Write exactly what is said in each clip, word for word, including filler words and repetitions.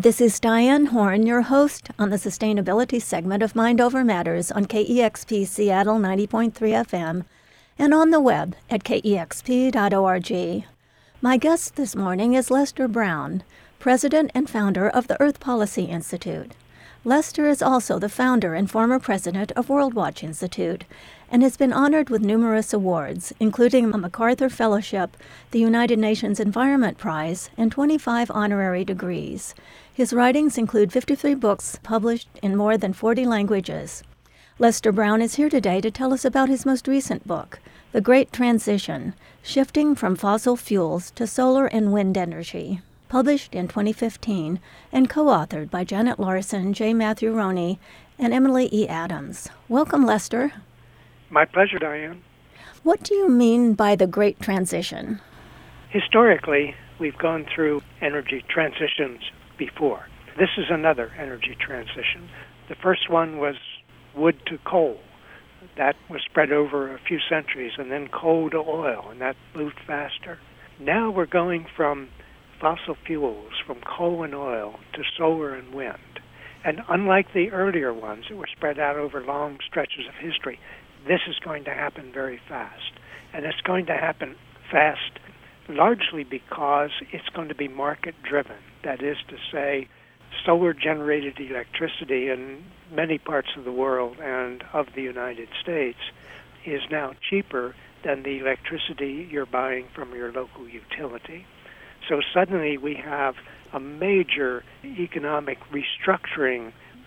This is Diane Horn, your host on the sustainability segment of Mind Over Matters on K E X P Seattle ninety point three F M and on the web at K E X P dot org. My guest this morning is Lester Brown, president and founder of the Earth Policy Institute. Lester is also the founder and former president of World Watch Institute and has been honored with numerous awards, including a MacArthur Fellowship, the United Nations Environment Prize, and twenty-five honorary degrees. His writings include fifty-three books published in more than forty languages. Lester Brown is here today to tell us about his most recent book, The Great Transition: Shifting from Fossil Fuels to Solar and Wind Energy, published in twenty fifteen and co-authored by Janet Larson, J. Matthew Roney, and Emily E. Adams. Welcome, Lester. My pleasure, Diane. What do you mean by the Great Transition? Historically, we've gone through energy transitions before. This is another energy transition. The first one was wood to coal. That was spread over a few centuries, and then coal to oil, and that moved faster. Now we're going from fossil fuels, from coal and oil, to solar and wind. And unlike the earlier ones that were spread out over long stretches of history, this is going to happen very fast. And it's going to happen fast largely because it's going to be market-driven. That is to say, solar-generated electricity in many parts of the world and of the United States is now cheaper than the electricity you're buying from your local utility. So suddenly we have a major economic restructuring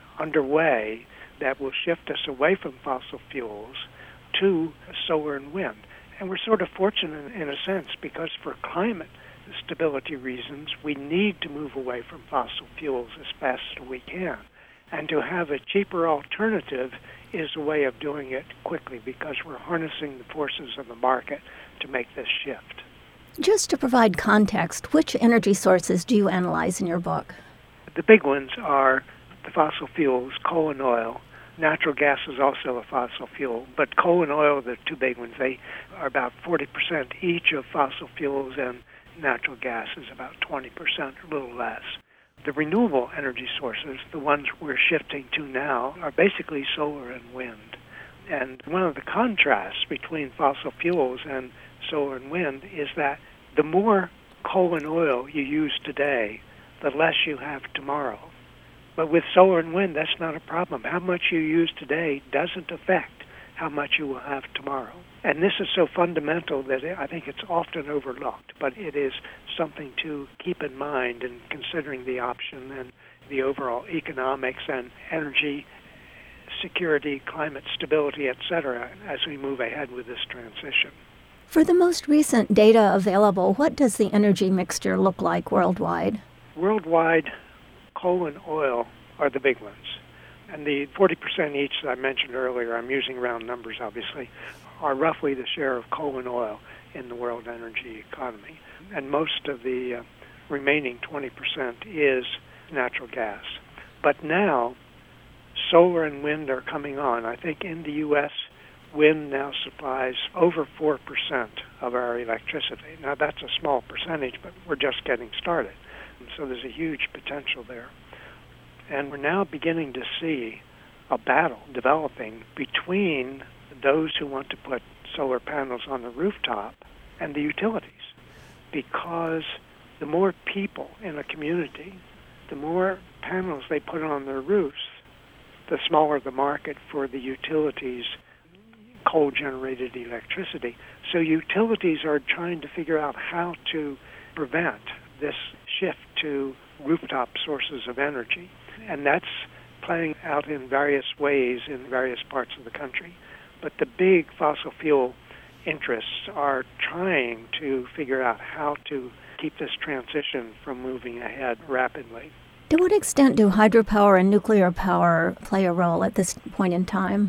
underway that will shift us away from fossil fuels to solar and wind. And we're sort of fortunate in a sense because for climate stability reasons, we need to move away from fossil fuels as fast as we can. And to have a cheaper alternative is a way of doing it quickly because we're harnessing the forces of the market to make this shift. Just to provide context, which energy sources do you analyze in your book? The big ones are the fossil fuels, coal and oil. Natural gas is also a fossil fuel, but coal and oil are the two big ones. They are about forty percent each of fossil fuels, and natural gas is about twenty percent, a little less. The renewable energy sources, the ones we're shifting to now, are basically solar and wind. And one of the contrasts between fossil fuels and solar and wind is that the more coal and oil you use today, the less you have tomorrow. But with solar and wind, that's not a problem. How much you use today doesn't affect how much you will have tomorrow. And this is so fundamental that I think it's often overlooked, but it is something to keep in mind in considering the option and the overall economics and energy security, climate stability, et cetera, as we move ahead with this transition. For the most recent data available, what does the energy mixture look like worldwide? Worldwide, coal and oil are the big ones. And the forty percent each that I mentioned earlier, I'm using round numbers obviously, are roughly the share of coal and oil in the world energy economy. And most of the uh, remaining twenty percent is natural gas. But now, solar and wind are coming on. I think in the U S, wind now supplies over four percent of our electricity. Now that's a small percentage, but we're just getting started. And so there's a huge potential there. And we're now beginning to see a battle developing between those who want to put solar panels on the rooftop and the utilities. Because the more people in a community, the more panels they put on their roofs, the smaller the market for the utilities' coal-generated electricity. So utilities are trying to figure out how to prevent this shift to rooftop sources of energy. And that's playing out in various ways in various parts of the country. But the big fossil fuel interests are trying to figure out how to keep this transition from moving ahead rapidly. To what extent do hydropower and nuclear power play a role at this point in time?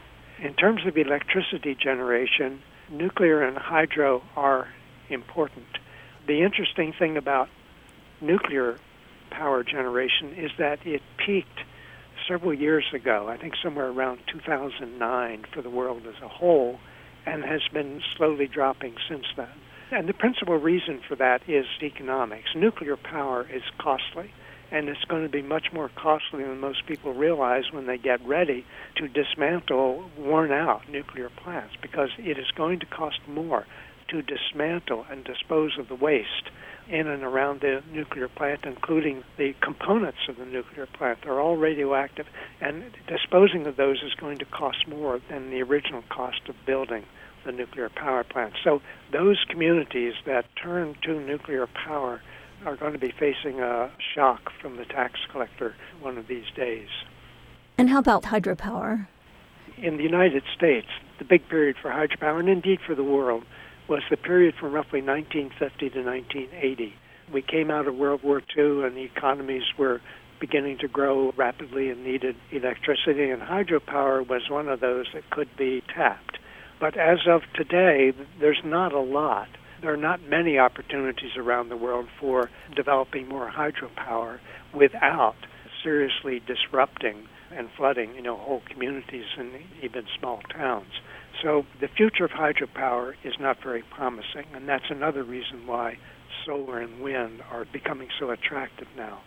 In terms of electricity generation, nuclear and hydro are important. The interesting thing about nuclear power generation is that it peaked several years ago, I think somewhere around two thousand nine for the world as a whole, and has been slowly dropping since then. And the principal reason for that is economics. Nuclear power is costly, and it's going to be much more costly than most people realize when they get ready to dismantle worn-out nuclear plants, because it is going to cost more to dismantle and dispose of the waste in and around the nuclear plant, including the components of the nuclear plant. They're all radioactive, and disposing of those is going to cost more than the original cost of building the nuclear power plant. So those communities that turn to nuclear power are going to be facing a shock from the tax collector one of these days. And how about hydropower? In the United States, the big period for hydropower, and indeed for the world, was the period from roughly nineteen fifty to nineteen eighty. We came out of World War Two, and the economies were beginning to grow rapidly and needed electricity, and hydropower was one of those that could be tapped. But as of today, there's not a lot. There are not many opportunities around the world for developing more hydropower without seriously disrupting and flooding, you know, whole communities and even small towns. So the future of hydropower is not very promising, and that's another reason why solar and wind are becoming so attractive now.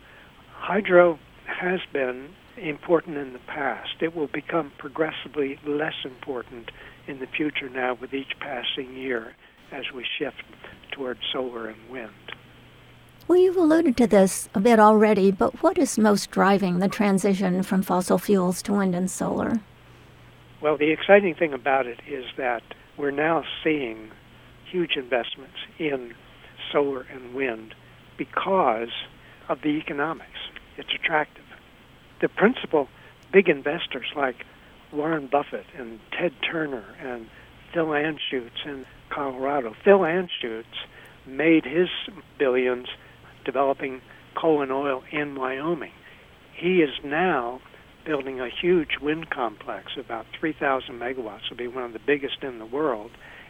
Hydro has been important in the past. It will become progressively less important in the future now with each passing year as we shift toward solar and wind. Well, you've alluded to this a bit already, but what is most driving the transition from fossil fuels to wind and solar? Well, the exciting thing about it is that we're now seeing huge investments in solar and wind because of the economics. It's attractive. The principal big investors like Warren Buffett and Ted Turner and Phil Anschutz in Colorado. Phil Anschutz made his billions developing coal and oil in Wyoming. He is now building a huge wind complex, about three thousand megawatts. It'll be one of the biggest in the world.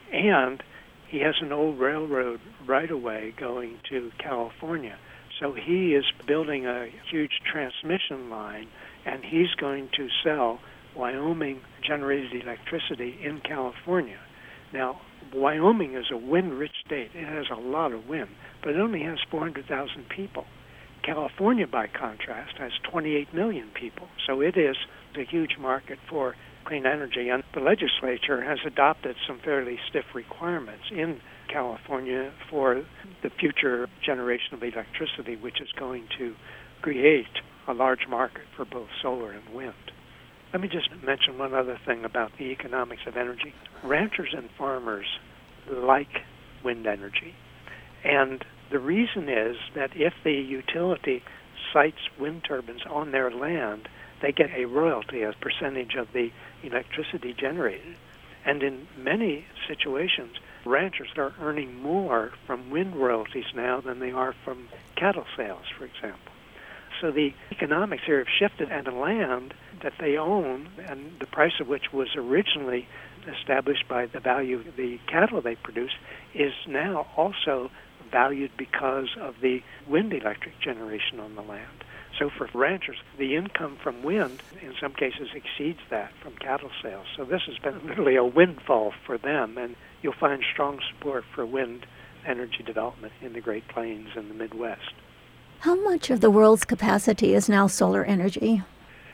And he has an old railroad right-of-way going to California. So he is building a huge transmission line, and he's going to sell Wyoming-generated electricity in California. Now, Wyoming is a wind-rich state. It has a lot of wind, but it only has four hundred thousand people. California, by contrast, has twenty-eight million people, so it is a huge market for clean energy. And the legislature has adopted some fairly stiff requirements in California for the future generation of electricity, which is going to create a large market for both solar and wind. Let me just mention one other thing about the economics of energy. Ranchers and farmers like wind energy, and the reason is that if the utility sites wind turbines on their land, they get a royalty, a percentage of the electricity generated. And in many situations, ranchers are earning more from wind royalties now than they are from cattle sales, for example. So the economics here have shifted, and the land that they own, and the price of which was originally established by the value of the cattle they produce, is now also valued because of the wind electric generation on the land. So for ranchers, the income from wind in some cases exceeds that from cattle sales. So this has been literally a windfall for them, and you'll find strong support for wind energy development in the Great Plains and the Midwest. How much of the world's capacity is now solar energy?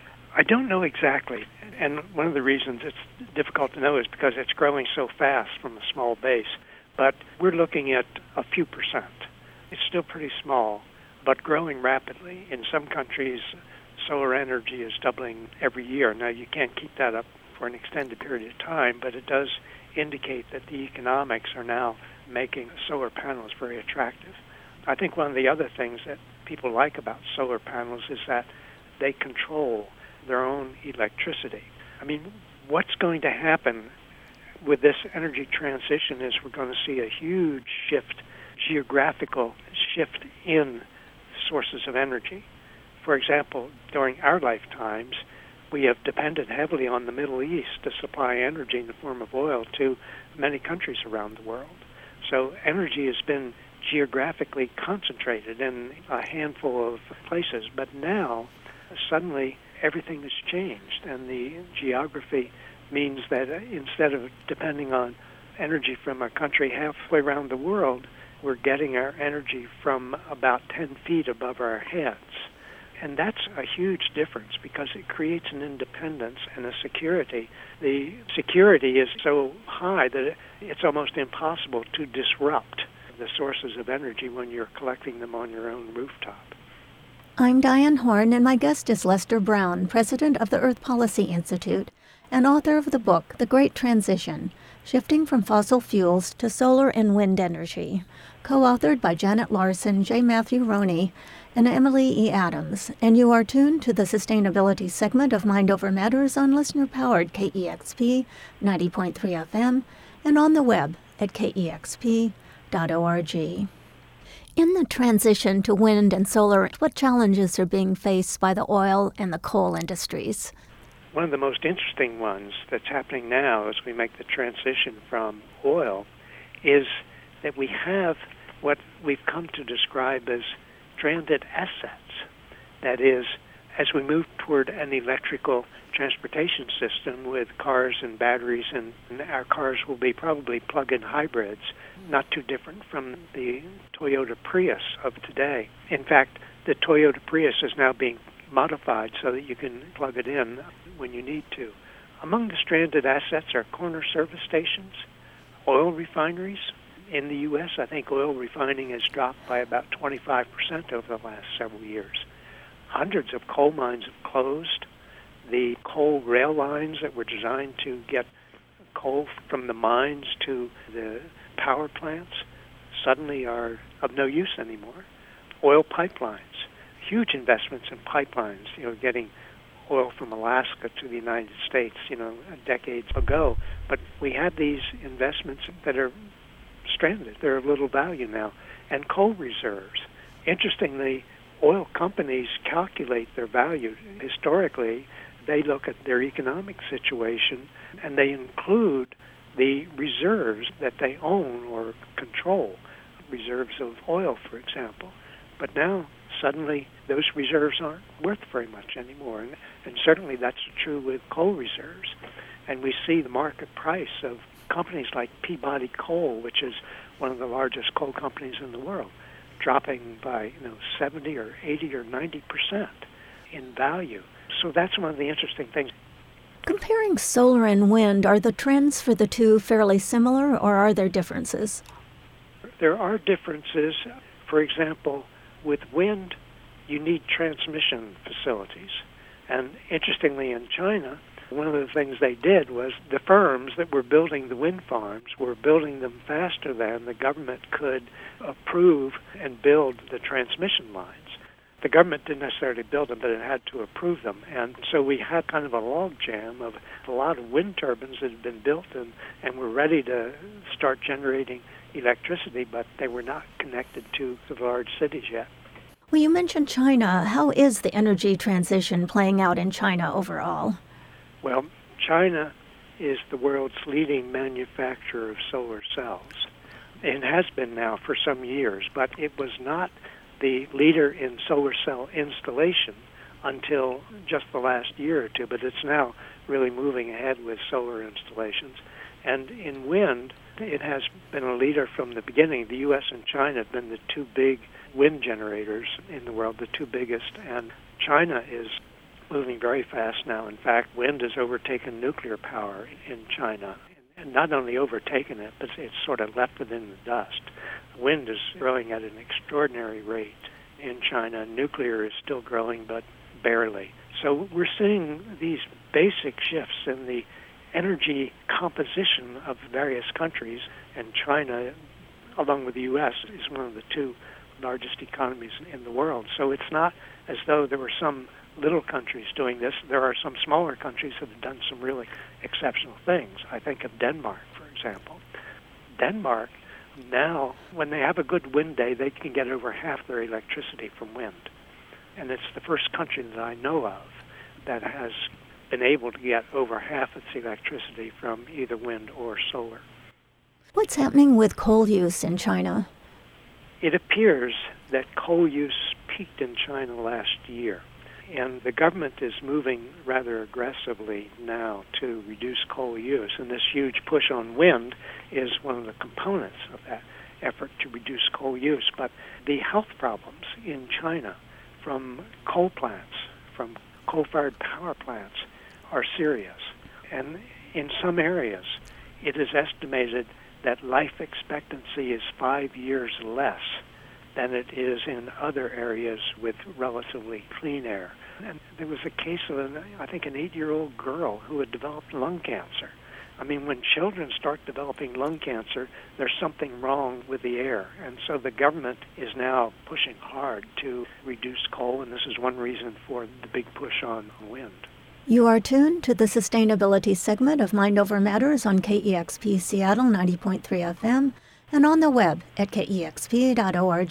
I don't know exactly, and one of the reasons it's difficult to know is because it's growing so fast from a small base. But we're looking at a few percent. It's still pretty small, but growing rapidly. In some countries, solar energy is doubling every year. Now, you can't keep that up for an extended period of time, but it does indicate that the economics are now making solar panels very attractive. I think one of the other things that people like about solar panels is that they control their own electricity. I mean, what's going to happen with this energy transition is we're going to see a huge shift, geographical shift in sources of energy. For example, during our lifetimes, we have depended heavily on the Middle East to supply energy in the form of oil to many countries around the world. So energy has been geographically concentrated in a handful of places, but now suddenly everything has changed, and the geography means that instead of depending on energy from a country halfway around the world, we're getting our energy from about ten feet above our heads. And that's a huge difference because it creates an independence and a security. The security is so high that it's almost impossible to disrupt the sources of energy when you're collecting them on your own rooftop. I'm Diane Horn, and my guest is Lester Brown, president of the Earth Policy Institute and author of the book, The Great Transition, Shifting from Fossil Fuels to Solar and Wind Energy, co-authored by Janet Larson, J. Matthew Roney, and Emily E. Adams. And you are tuned to the sustainability segment of Mind Over Matters on listener-powered K E X P ninety point three F M and on the web at K E X P dot org. In the transition to wind and solar, what challenges are being faced by the oil and the coal industries? One of the most interesting ones that's happening now as we make the transition from oil is that we have what we've come to describe as stranded assets. That is, as we move toward an electrical transportation system with cars and batteries, and our cars will be probably plug-in hybrids, not too different from the Toyota Prius of today. In fact, the Toyota Prius is now being modified so that you can plug it in when you need to. Among the stranded assets are corner service stations, oil refineries. In the U S, I think oil refining has dropped by about twenty-five percent over the last several years. Hundreds of coal mines have closed. The coal rail lines that were designed to get coal from the mines to the power plants suddenly are of no use anymore. Oil pipelines, huge investments in pipelines, you know, getting oil from Alaska to the United States, you know, decades ago. But we have these investments that are stranded. They're of little value now. And coal reserves. Interestingly, oil companies calculate their value. Historically, they look at their economic situation and they include the reserves that they own or control, reserves of oil, for example. But now, suddenly, those reserves aren't worth very much anymore. And, and certainly that's true with coal reserves. And we see the market price of companies like Peabody Coal, which is one of the largest coal companies in the world, dropping by you know seventy or eighty or ninety percent in value. So that's one of the interesting things. Comparing solar and wind, are the trends for the two fairly similar, or are there differences? There are differences. For example, with wind, you need transmission facilities. And interestingly, in China, one of the things they did was the firms that were building the wind farms were building them faster than the government could approve and build the transmission lines. The government didn't necessarily build them, but it had to approve them. And so we had kind of a logjam of a lot of wind turbines that had been built and, and were ready to start generating electricity, but they were not connected to the large cities yet. Well, you mentioned China. How is the energy transition playing out in China overall? Well, China is the world's leading manufacturer of solar cells. It has been now for some years, but it was not the leader in solar cell installation until just the last year or two, but it's now really moving ahead with solar installations. And in wind, it has been a leader from the beginning. The U S and China have been the two big wind generators in the world, the two biggest, and China is moving very fast now. In fact, wind has overtaken nuclear power in China. And not only overtaken it, but it's sort of left it in the dust. Wind is growing at an extraordinary rate in China. Nuclear is still growing, but barely. So we're seeing these basic shifts in the energy composition of various countries, and China, along with the U S, is one of the two largest economies in the world. So it's not as though there were some little countries doing this. There are some smaller countries that have done some really exceptional things. I think of Denmark, for example. Denmark, now, when they have a good wind day, they can get over half their electricity from wind. And it's the first country that I know of that has been able to get over half its electricity from either wind or solar. What's happening with coal use in China? It appears that coal use peaked in China last year. And the government is moving rather aggressively now to reduce coal use. And this huge push on wind is one of the components of that effort to reduce coal use. But the health problems in China from coal plants, from coal-fired power plants, are serious. And in some areas, it is estimated that life expectancy is five years less than it is in other areas with relatively clean air. And there was a case of, an, I think, an eight-year-old girl who had developed lung cancer. I mean, when children start developing lung cancer, there's something wrong with the air. And so the government is now pushing hard to reduce coal, and this is one reason for the big push on wind. You are tuned to the sustainability segment of Mind Over Matters on K E X P Seattle ninety point three F M and on the web at K E X P dot org.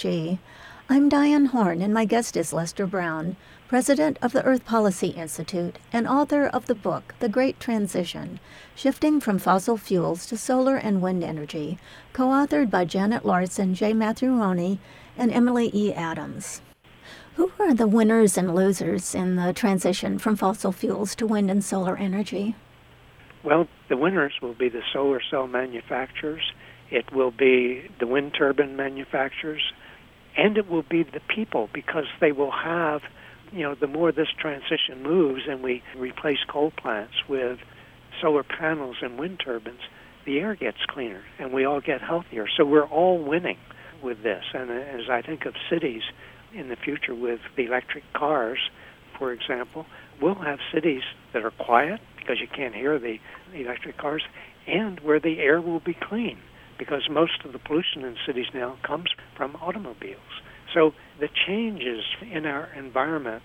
I'm Diane Horn, and my guest is Lester Brown, president of the Earth Policy Institute and author of the book The Great Transition, Shifting from Fossil Fuels to Solar and Wind Energy, co-authored by Janet Larson, J. Matthew Roney, and Emily E. Adams. Who are the winners and losers in the transition from fossil fuels to wind and solar energy? Well, the winners will be the solar cell manufacturers, it will be the wind turbine manufacturers, and it will be the people, because they will have, you know, the more this transition moves and we replace coal plants with solar panels and wind turbines, the air gets cleaner and we all get healthier. So we're all winning with this. And as I think of cities in the future with the electric cars, for example, we'll have cities that are quiet because you can't hear the electric cars, and where the air will be clean, because most of the pollution in cities now comes from automobiles. So the changes in our environment,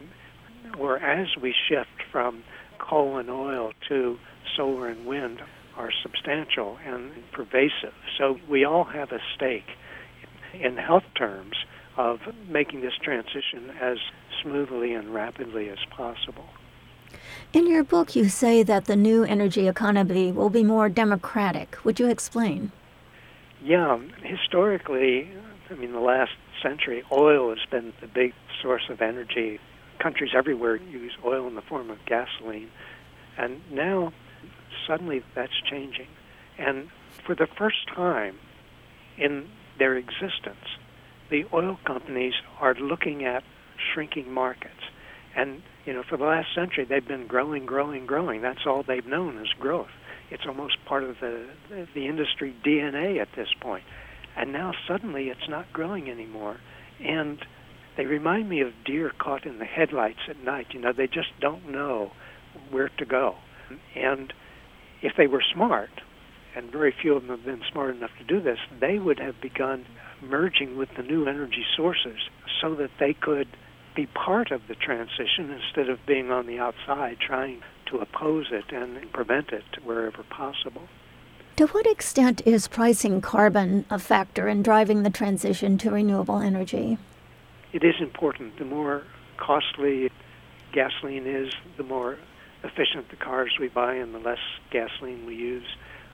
or as we shift from coal and oil to solar and wind, are substantial and pervasive. So we all have a stake in health terms of making this transition as smoothly and rapidly as possible. In your book, you say that the new energy economy will be more democratic. Would you explain? Yeah, historically, I mean, the last century, oil has been the big source of energy. Countries everywhere use oil in the form of gasoline. And now, suddenly, that's changing. And for the first time in their existence, the oil companies are looking at shrinking markets. And, you know, for the last century, they've been growing, growing, growing. That's all they've known is growth. It's almost part of the the industry D N A at this point. And now suddenly it's not growing anymore. And they remind me of deer caught in the headlights at night. You know, they just don't know where to go. And if they were smart, and very few of them have been smart enough to do this, they would have begun merging with the new energy sources so that they could be part of the transition instead of being on the outside trying to oppose it and prevent it wherever possible. To what extent is pricing carbon a factor in driving the transition to renewable energy? It is important. The more costly gasoline is, the more efficient the cars we buy and the less gasoline we use.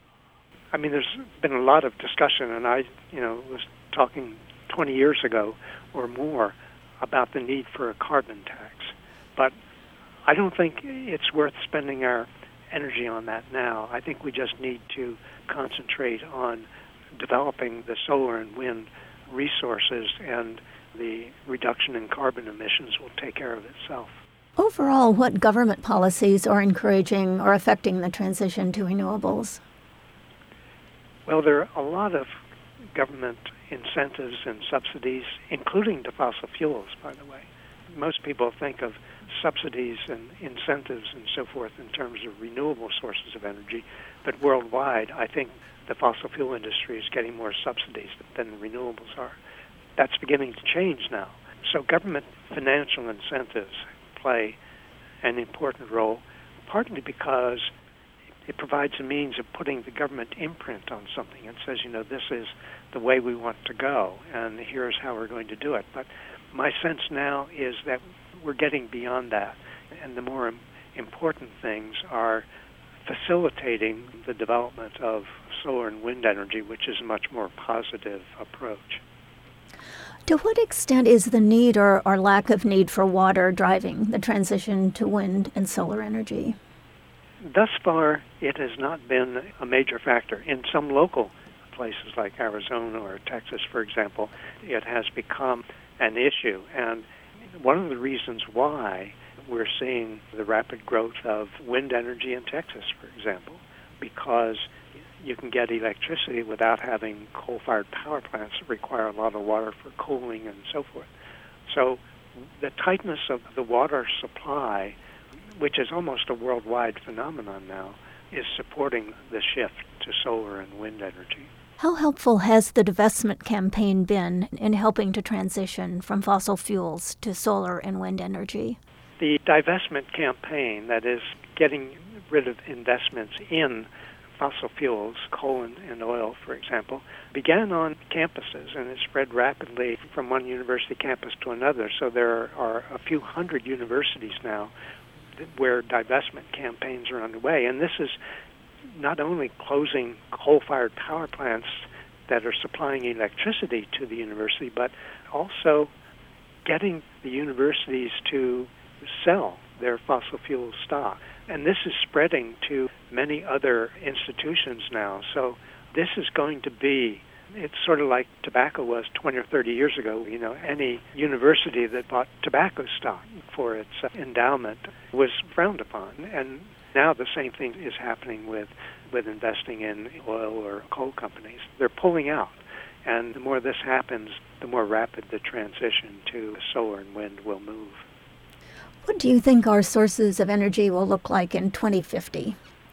I mean, there's been a lot of discussion, and I, you know, was talking twenty years ago or more about the need for a carbon tax. But I don't think it's worth spending our energy on that now. I think we just need to concentrate on developing the solar and wind resources, and the reduction in carbon emissions will take care of itself. Overall, what government policies are encouraging or affecting the transition to renewables? Well, there are a lot of government incentives and subsidies, including to fossil fuels, by the way. Most people think of subsidies and incentives and so forth in terms of renewable sources of energy, but worldwide, I think the fossil fuel industry is getting more subsidies than the renewables are. That's beginning to change now. So government financial incentives play an important role, partly because it provides a means of putting the government imprint on something. It says, you know, this is the way we want to go, and here's how we're going to do it. But my sense now is that we're getting beyond that, and the more important things are facilitating the development of solar and wind energy, which is a much more positive approach. To what extent is the need or, or lack of need for water driving the transition to wind and solar energy? Thus far, it has not been a major factor. In some local places like Arizona or Texas, for example, it has become an issue. And one of the reasons why we're seeing the rapid growth of wind energy in Texas, for example, because you can get electricity without having coal-fired power plants that require a lot of water for cooling and so forth. So the tightness of the water supply, which is almost a worldwide phenomenon now, is supporting the shift to solar and wind energy. How helpful has the divestment campaign been in helping to transition from fossil fuels to solar and wind energy? The divestment campaign, that is getting rid of investments in fossil fuels, coal and, and oil, for example, began on campuses, and it spread rapidly from one university campus to another. So there are a few hundred universities now where divestment campaigns are underway. And this is not only closing coal-fired power plants that are supplying electricity to the university, but also getting the universities to sell their fossil fuel stock. And this is spreading to many other institutions now. So this is going to be, it's sort of like tobacco was twenty or thirty years ago. You know, any university that bought tobacco stock for its endowment was frowned upon. And now the same thing is happening with, with investing in oil or coal companies. They're pulling out. And the more this happens, the more rapid the transition to solar and wind will move. What do you think our sources of energy will look like in twenty fifty?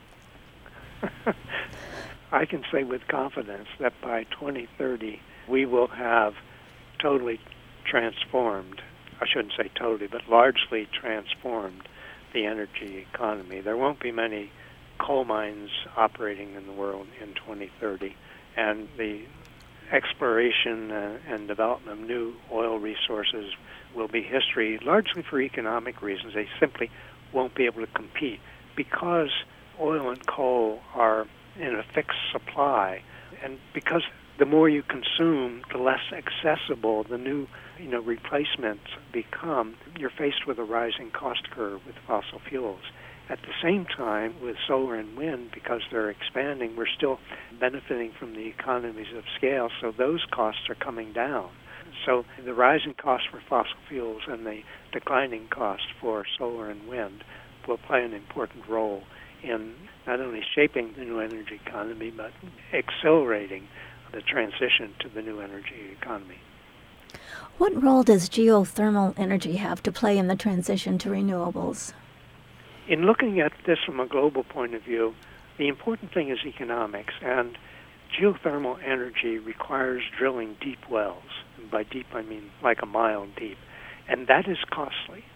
I can say with confidence that by twenty thirty, we will have totally transformed, I shouldn't say totally, but largely transformed the energy economy. There won't be many coal mines operating in the world in twenty thirty, and the exploration uh, and development of new oil resources will be history, largely for economic reasons. They simply won't be able to compete because oil and coal are in a fixed supply, and because the more you consume, the less accessible the new, you know, replacements become. You're faced with a rising cost curve with fossil fuels. At the same time, with solar and wind, because they're expanding, we're still benefiting from the economies of scale, so those costs are coming down. So the rising cost for fossil fuels and the declining cost for solar and wind will play an important role in not only shaping the new energy economy, but accelerating the transition to the new energy economy. What role does geothermal energy have to play in the transition to renewables? In looking at this from a global point of view, the important thing is economics, and geothermal energy requires drilling deep wells. And by deep, I mean like a mile deep, and that is costly.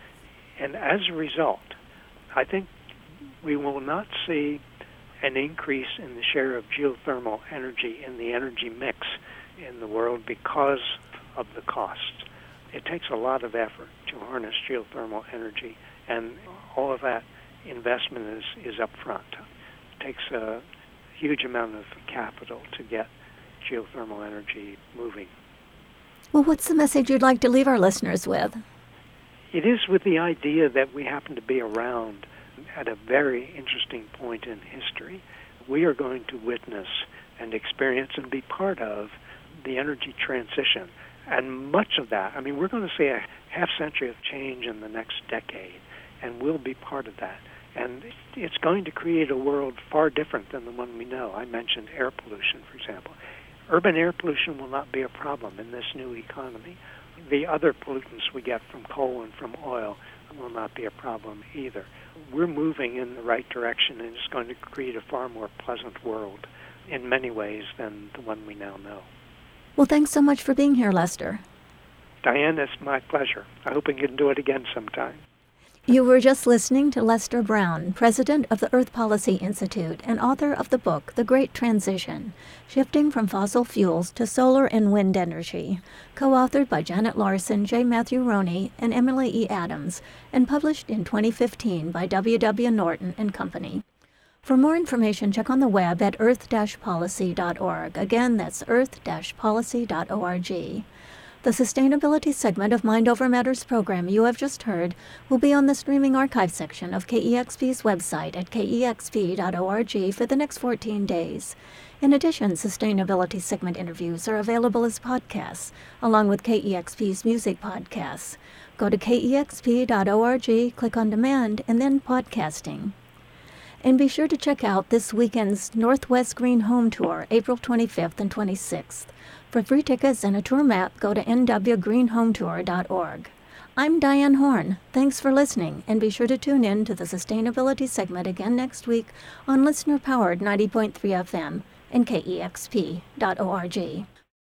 And as a result, I think we will not see an increase in the share of geothermal energy in the energy mix in the world because of the cost. It takes a lot of effort to harness geothermal energy, and all of that investment is, is up front. It takes a huge amount of capital to get geothermal energy moving. Well, what's the message you'd like to leave our listeners with? It is with the idea that we happen to be around at a very interesting point in history. We are going to witness and experience and be part of the energy transition. And much of that, I mean, we're going to see a half century of change in the next decade, and we'll be part of that. And it's going to create a world far different than the one we know. I mentioned air pollution, for example. Urban air pollution will not be a problem in this new economy. The other pollutants we get from coal and from oil will not be a problem either. We're moving in the right direction, and it's going to create a far more pleasant world in many ways than the one we now know. Well, thanks so much for being here, Lester. Diane, it's my pleasure. I hope we can do it again sometime. You were just listening to Lester Brown, president of the Earth Policy Institute and author of the book, The Great Transition, Shifting from Fossil Fuels to Solar and Wind Energy, co-authored by Janet Larson, J. Matthew Roney, and Emily E. Adams, and published in twenty fifteen by W W. Norton and Company. For more information, check on the web at earth dash policy dot org. Again, that's earth dash policy dot org. The sustainability segment of Mind Over Matters program you have just heard will be on the streaming archive section of K E X P's website at k e x p dot org for the next fourteen days. In addition, sustainability segment interviews are available as podcasts, along with K E X P's music podcasts. Go to K E X P dot org, click on Demand, and then Podcasting. And be sure to check out this weekend's Northwest Green Home Tour, April twenty-fifth and twenty-sixth. For free tickets and a tour map, go to N W green home tour dot org. I'm Diane Horn. Thanks for listening, and be sure to tune in to the Sustainability segment again next week on listener-powered ninety point three F M and K E X P dot org.